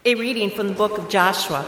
A reading from the book of Joshua.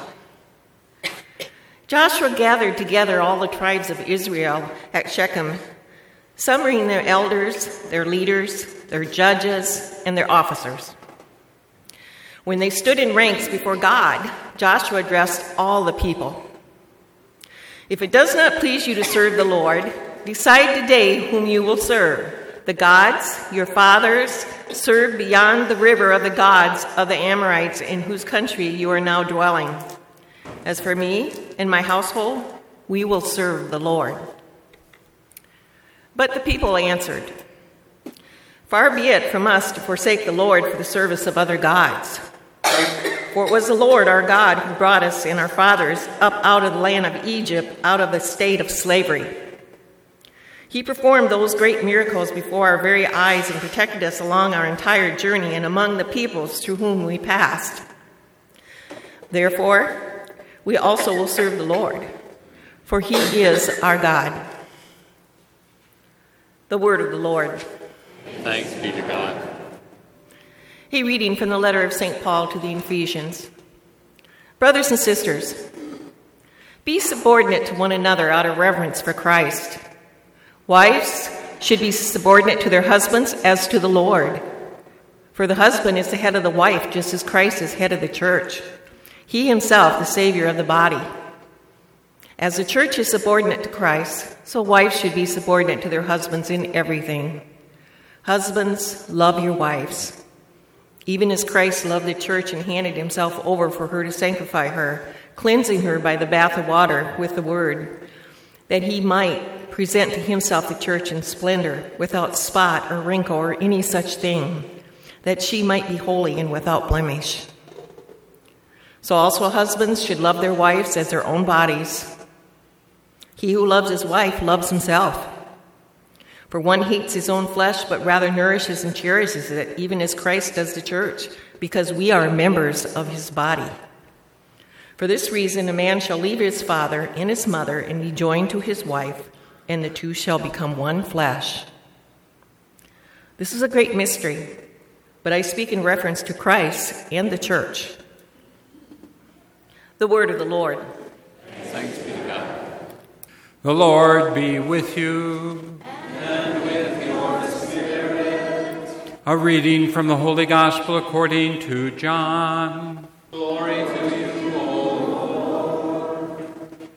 Joshua gathered together all the tribes of Israel at Shechem, summoning their elders, their leaders, their judges, and their officers. When they stood in ranks before God, Joshua addressed all the people. If it does not please you to serve the Lord, decide today whom you will serve. The gods your fathers served beyond the river of the gods of the Amorites in whose country you are now dwelling. As for me and my household, we will serve the Lord. But the people answered, Far be it from us to forsake the Lord for the service of other gods. For it was the Lord our God who brought us and our fathers up out of the land of Egypt, out of the state of slavery. He performed those great miracles before our very eyes and protected us along our entire journey and among the peoples through whom we passed. Therefore, we also will serve the Lord, for he is our God. The word of the Lord. Thanks be to God. A reading from the letter of St. Paul to the Ephesians. Brothers and sisters, be subordinate to one another out of reverence for Christ. Wives should be subordinate to their husbands as to the Lord. For the husband is the head of the wife, just as Christ is head of the church. He himself the Savior of the body. As the church is subordinate to Christ, so wives should be subordinate to their husbands in everything. Husbands, love your wives, even as Christ loved the church and handed himself over for her to sanctify her, cleansing her by the bath of water with the word, that he might present to himself the church in splendor, without spot or wrinkle or any such thing, that she might be holy and without blemish. So also husbands should love their wives as their own bodies. He who loves his wife loves himself. For one hates his own flesh, but rather nourishes and cherishes it, even as Christ does the church, because we are members of his body. For this reason, a man shall leave his father and his mother and be joined to his wife, and the two shall become one flesh. This is a great mystery, but I speak in reference to Christ and the church. The word of the Lord. Thanks be to God. The Lord be with you. And with your spirit. A reading from the Holy Gospel according to John. Glory to you, O Lord.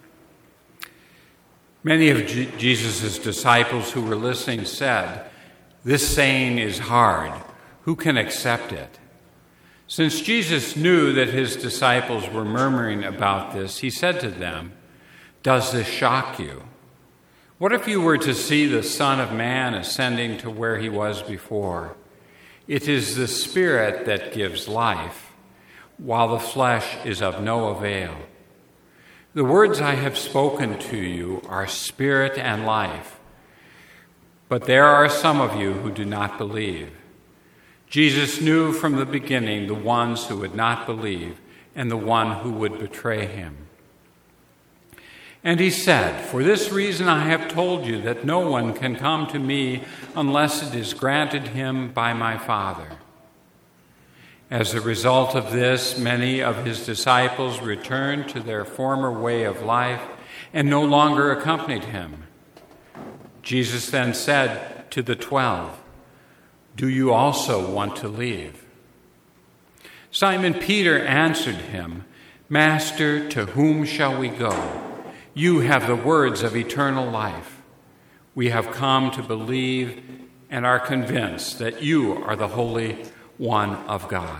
Many of Jesus' disciples who were listening said, "This saying is hard. Who can accept it?" Since Jesus knew that his disciples were murmuring about this, he said to them, "Does this shock you? What if you were to see the Son of Man ascending to where he was before? It is the Spirit that gives life, while the flesh is of no avail. The words I have spoken to you are spirit and life, but there are some of you who do not believe." Jesus knew from the beginning the ones who would not believe and the one who would betray him. And he said, "For this reason I have told you that no one can come to me unless it is granted him by my Father." As a result of this, many of his disciples returned to their former way of life and no longer accompanied him. Jesus then said to the 12, "Do you also want to leave?" Simon Peter answered him, "Master, to whom shall we go? You have the words of eternal life. We have come to believe and are convinced that you are the Holy One of God."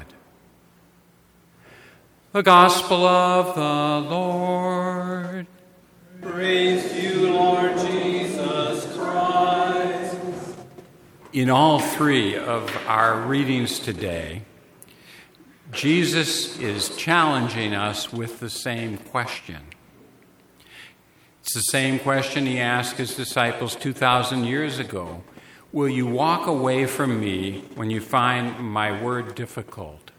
The Gospel of the Lord. Praise to you, Lord Jesus Christ. In all three of our readings today, Jesus is challenging us with the same question. It's the same question he asked his disciples 2,000 years ago. Will you walk away from me when you find my word difficult?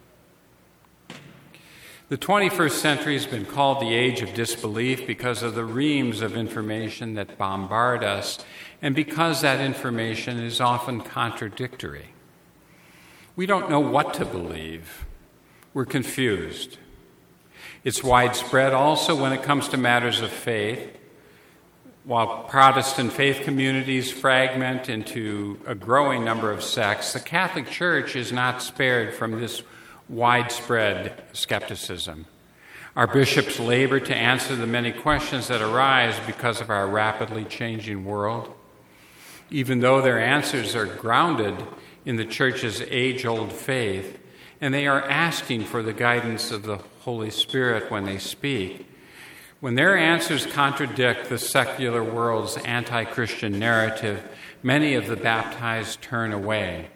The 21st century has been called the age of disbelief because of the reams of information that bombard us and because that information is often contradictory. We don't know what to believe. we're confused. It's widespread also when it comes to matters of faith. While Protestant faith communities fragment into a growing number of sects, the Catholic Church is not spared from this widespread skepticism. Our bishops labor to answer the many questions that arise because of our rapidly changing world. Even though their answers are grounded in the Church's age-old faith, and they are asking for the guidance of the Holy Spirit when they speak, when their answers contradict the secular world's anti-Christian narrative, many of the baptized turn away.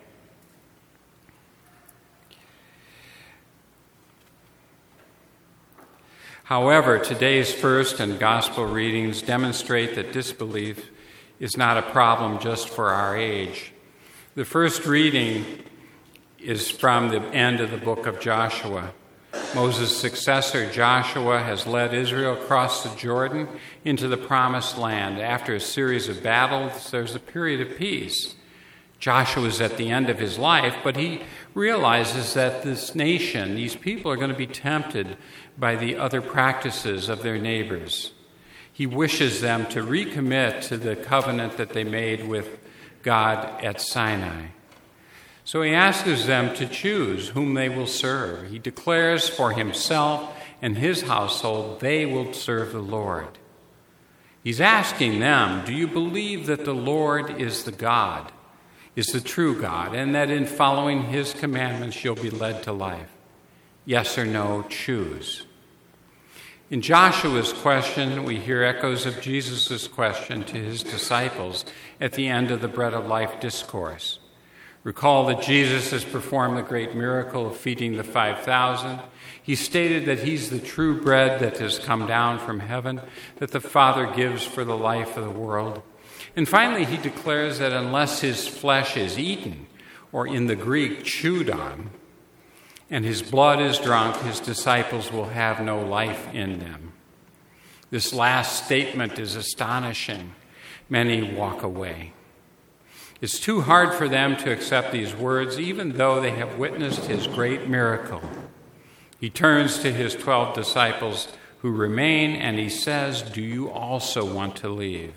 However, today's first and gospel readings demonstrate that disbelief is not a problem just for our age. The first reading is from the end of the book of Joshua. Moses' successor, Joshua, has led Israel across the Jordan into the promised land. After a series of battles, there's a period of peace. Joshua is at the end of his life, but he realizes that this nation, these people, are going to be tempted by the other practices of their neighbors. He wishes them to recommit to the covenant that they made with God at Sinai. So he asks them to choose whom they will serve. He declares for himself and his household they will serve the Lord. He's asking them, do you believe that the Lord is the God, is the true God, and that in following his commandments you'll be led to life? Yes or no, choose. In Joshua's question, we hear echoes of Jesus' question to his disciples at the end of the Bread of Life discourse. Recall that Jesus has performed the great miracle of feeding the 5,000. He stated that he's the true bread that has come down from heaven, that the Father gives for the life of the world. And finally, he declares that unless his flesh is eaten, or in the Greek, chewed on, and his blood is drunk, his disciples will have no life in them. This last statement is astonishing. Many walk away. It's too hard for them to accept these words, even though they have witnessed his great miracle. He turns to his 12 disciples who remain, and he says, do you also want to leave?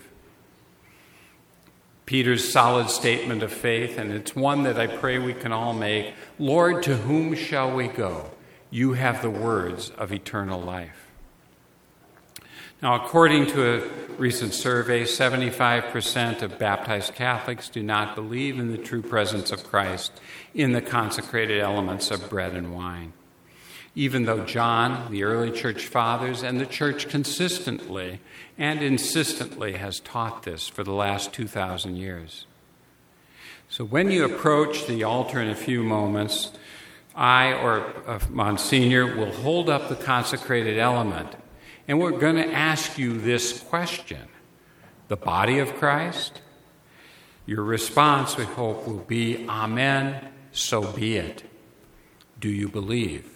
Peter's solid statement of faith, and it's one that I pray we can all make. Lord, to whom shall we go? You have the words of eternal life. Now, according to a recent survey, 75% of baptized Catholics do not believe in the true presence of Christ in the consecrated elements of bread and wine. Even though John, the early church fathers, and the church consistently and insistently has taught this for the last 2,000 years. So when you approach the altar in a few moments, I or Monsignor will hold up the consecrated element, and we're going to ask you this question: the body of Christ? Your response, we hope, will be, Amen, so be it. Do you believe?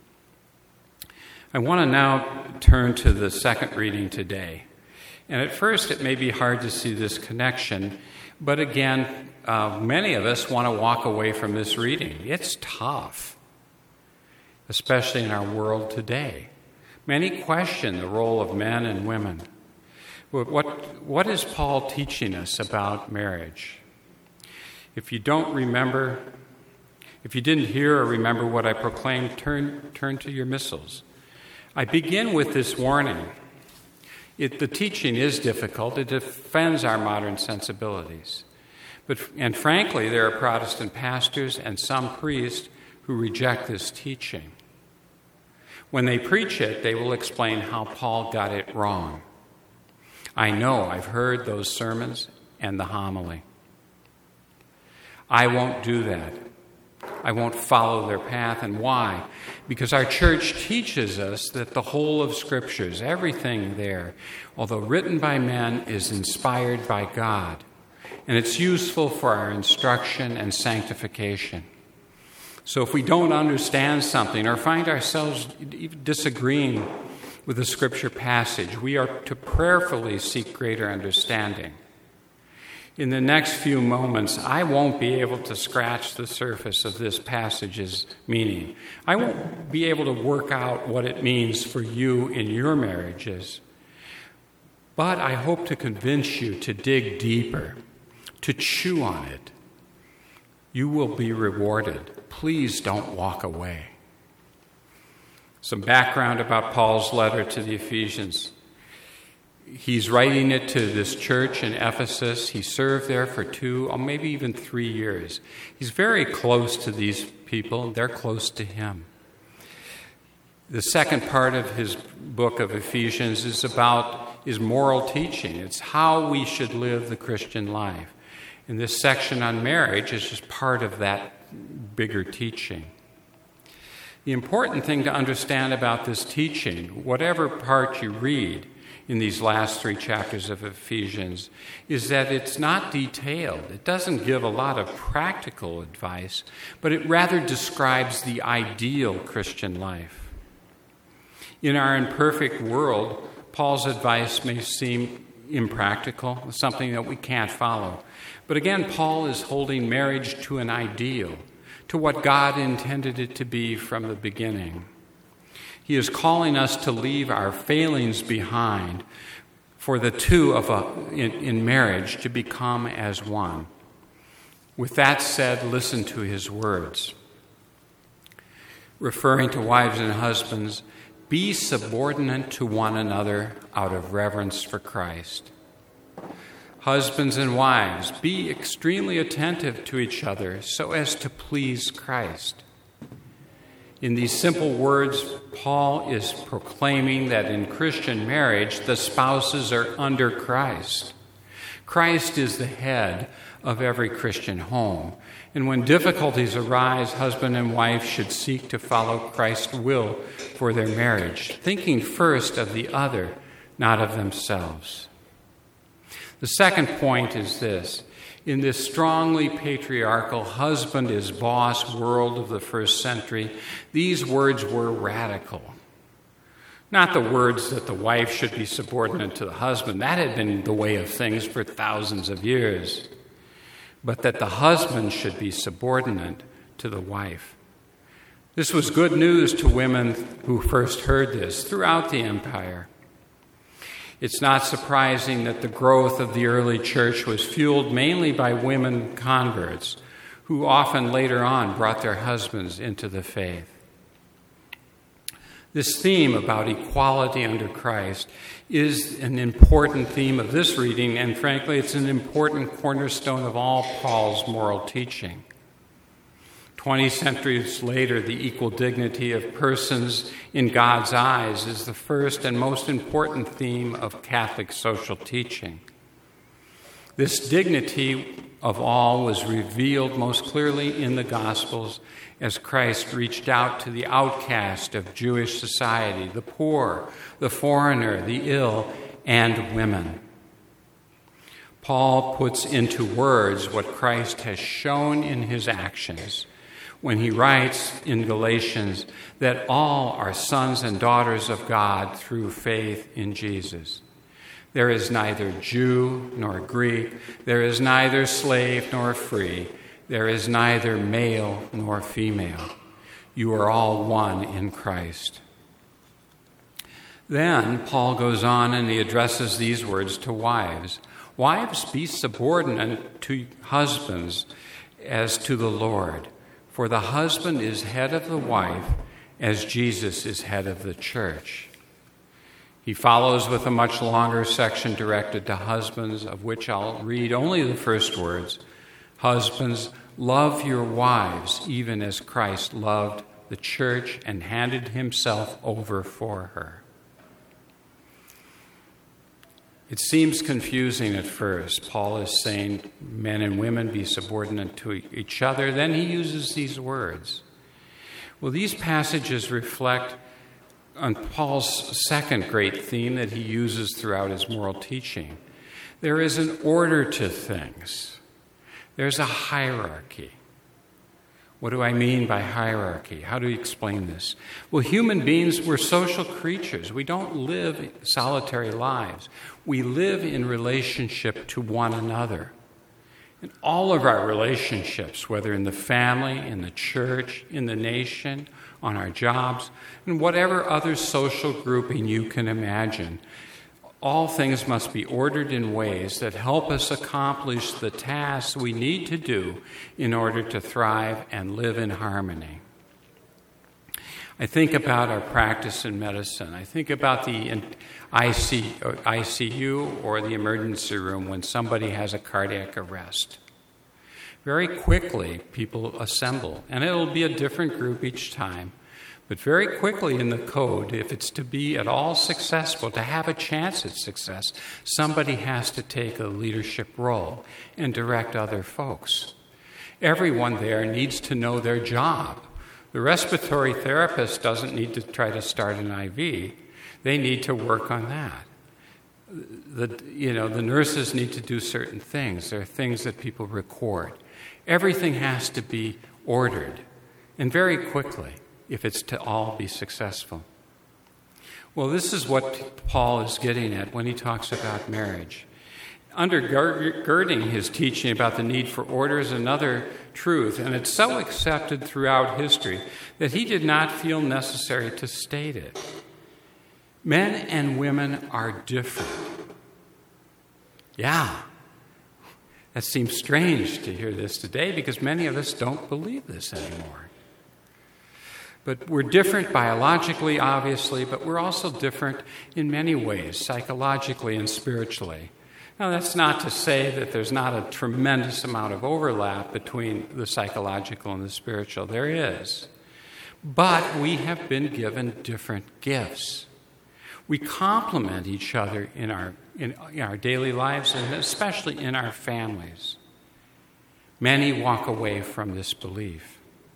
I want to now turn to the second reading today. And at first, it may be hard to see this connection, but again, many of us want to walk away from this reading. It's tough, especially in our world today. Many question the role of men and women. What is Paul teaching us about marriage? If you didn't hear or remember what I proclaimed, turn to your missals. I begin with this warning. The teaching is difficult. It offends our modern sensibilities. And frankly, there are Protestant pastors and some priests who reject this teaching. When they preach it, they will explain how Paul got it wrong. I know, I've heard those sermons and the homily. I won't do that. I won't follow their path. And why? Because our church teaches us that the whole of Scriptures, everything there, although written by men, is inspired by God. And it's useful for our instruction and sanctification. So if we don't understand something or find ourselves disagreeing with a Scripture passage, we are to prayerfully seek greater understanding. In the next few moments, I won't be able to scratch the surface of this passage's meaning. I won't be able to work out what it means for you in your marriages. But I hope to convince you to dig deeper, to chew on it. You will be rewarded. Please don't walk away. Some background about Paul's letter to the Ephesians. He's writing it to this church in Ephesus. He served there for 2 or maybe even 3 years. He's very close to these people. They're close to him. The second part of his book of Ephesians is moral teaching. It's how we should live the Christian life. And this section on marriage is just part of that bigger teaching. The important thing to understand about this teaching, whatever part you read in these last 3 chapters of Ephesians, is that it's not detailed. It doesn't give a lot of practical advice, but it rather describes the ideal Christian life. In our imperfect world, Paul's advice may seem impractical, something that we can't follow. But again, Paul is holding marriage to an ideal, to what God intended it to be from the beginning. He is calling us to leave our failings behind for the two in marriage to become as one. With that said, listen to his words. Referring to wives and husbands, be subordinate to one another out of reverence for Christ. Husbands and wives, be extremely attentive to each other so as to please Christ. In these simple words, Paul is proclaiming that in Christian marriage, the spouses are under Christ. Christ is the head of every Christian home. And when difficulties arise, husband and wife should seek to follow Christ's will for their marriage, thinking first of the other, not of themselves. The second point is this. In this strongly patriarchal husband is boss world of the first century, these words were radical. Not the words that the wife should be subordinate to the husband. That had been the way of things for thousands of years. But that the husband should be subordinate to the wife. This was good news to women who first heard this throughout the empire. It's not surprising that the growth of the early church was fueled mainly by women converts, who often later on brought their husbands into the faith. This theme about equality under Christ is an important theme of this reading, and frankly, it's an important cornerstone of all Paul's moral teaching. 20 centuries later, the equal dignity of persons in God's eyes is the first and most important theme of Catholic social teaching. This dignity of all was revealed most clearly in the Gospels as Christ reached out to the outcast of Jewish society, the poor, the foreigner, the ill, and women. Paul puts into words what Christ has shown in his actions when he writes in Galatians that all are sons and daughters of God through faith in Jesus. There is neither Jew nor Greek. There is neither slave nor free. There is neither male nor female. You are all one in Christ. Then Paul goes on and he addresses these words to wives. Wives, be subordinate to husbands as to the Lord. For the husband is head of the wife, as Jesus is head of the church. He follows with a much longer section directed to husbands, of which I'll read only the first words. Husbands, love your wives, even as Christ loved the church and handed himself over for her. It seems confusing at first. Paul is saying men and women be subordinate to each other. Then he uses these words. Well, these passages reflect on Paul's second great theme that he uses throughout his moral teaching. There is an order to things. There's a hierarchy. What do I mean by hierarchy? How do you explain this? Well, human beings, we're social creatures. We don't live solitary lives. We live in relationship to one another. In all of our relationships, whether in the family, in the church, in the nation, on our jobs, and whatever other social grouping you can imagine, all things must be ordered in ways that help us accomplish the tasks we need to do in order to thrive and live in harmony. I think about our practice in medicine. I think about the ICU or the emergency room when somebody has a cardiac arrest. Very quickly, people assemble, and it'll be a different group each time. But very quickly in the code, if it's to be at all successful, to have a chance at success, somebody has to take a leadership role and direct other folks. Everyone there needs to know their job. The respiratory therapist doesn't need to try to start an IV. They need to work on that. The nurses need to do certain things. There are things that people record. Everything has to be ordered, and very quickly, if it's to all be successful. Well, this is what Paul is getting at when he talks about marriage. Undergirding his teaching about the need for order is another truth, and it's so accepted throughout history that he did not feel necessary to state it. Men and women are different. Yeah, that seems strange to hear this today because many of us don't believe this anymore. But we're different biologically, obviously, but we're also different in many ways, psychologically and spiritually. Now, that's not to say that there's not a tremendous amount of overlap between the psychological and the spiritual. There is. But we have been given different gifts. We complement each other in our daily lives and especially in our families. Many walk away from this belief.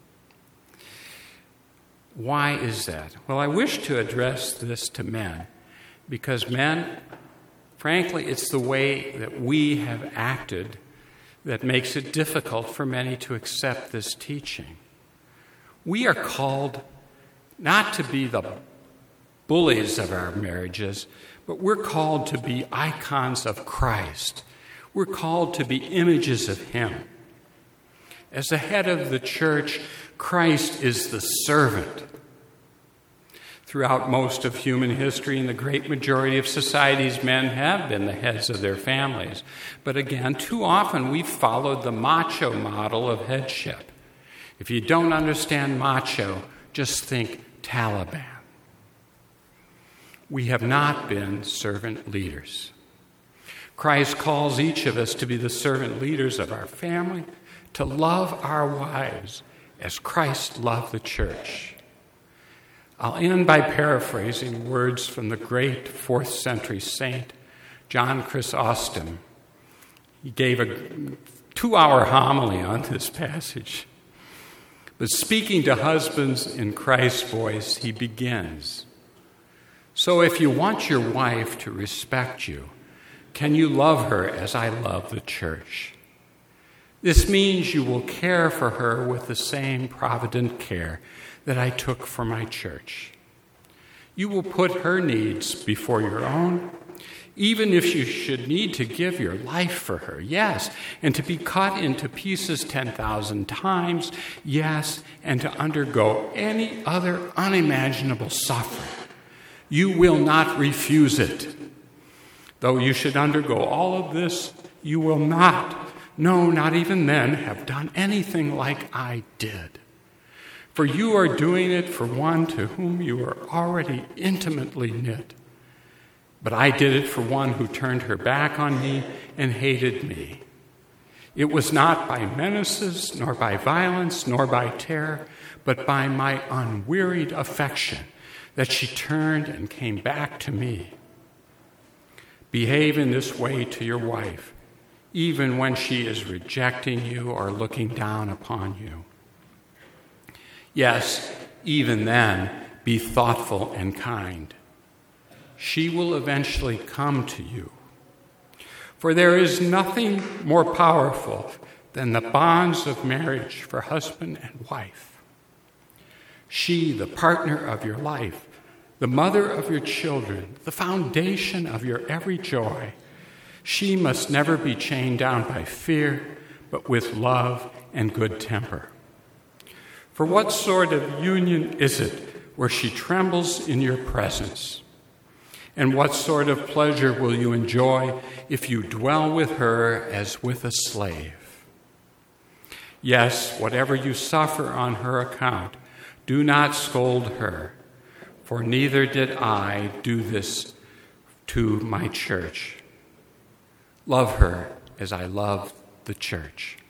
Why is that? Well, I wish to address this to men because men, frankly, it's the way that we have acted that makes it difficult for many to accept this teaching. We are called not to be the bullies of our marriages, but we're called to be icons of Christ. We're called to be images of Him. As the head of the church, Christ is the servant. Throughout most of human history and the great majority of societies, men have been the heads of their families. But again, too often we've followed the macho model of headship. If you don't understand macho, just think Taliban. We have not been servant leaders. Christ calls each of us to be the servant leaders of our family, to love our wives as Christ loved the church. I'll end by paraphrasing words from the great 4th century saint, John Chrysostom. He gave a 2-hour homily on this passage. But speaking to husbands in Christ's voice, he begins, "So if you want your wife to respect you, can you love her as I love the church? This means you will care for her with the same provident care that I took for my church. You will put her needs before your own, even if you should need to give your life for her, yes, and to be cut into pieces 10,000 times, yes, and to undergo any other unimaginable suffering. You will not refuse it. Though you should undergo all of this, you will not, no, not even then, have done anything like I did. For you are doing it for one to whom you are already intimately knit. But I did it for one who turned her back on me and hated me. It was not by menaces, nor by violence, nor by terror, but by my unwearied affection that she turned and came back to me. Behave in this way to your wife, even when she is rejecting you or looking down upon you. Yes, even then, be thoughtful and kind. She will eventually come to you. For there is nothing more powerful than the bonds of marriage for husband and wife. She, the partner of your life, the mother of your children, the foundation of your every joy, she must never be chained down by fear, but with love and good temper. For what sort of union is it where she trembles in your presence? And what sort of pleasure will you enjoy if you dwell with her as with a slave? Yes, whatever you suffer on her account, do not scold her, for neither did I do this to my church. Love her as I love the church.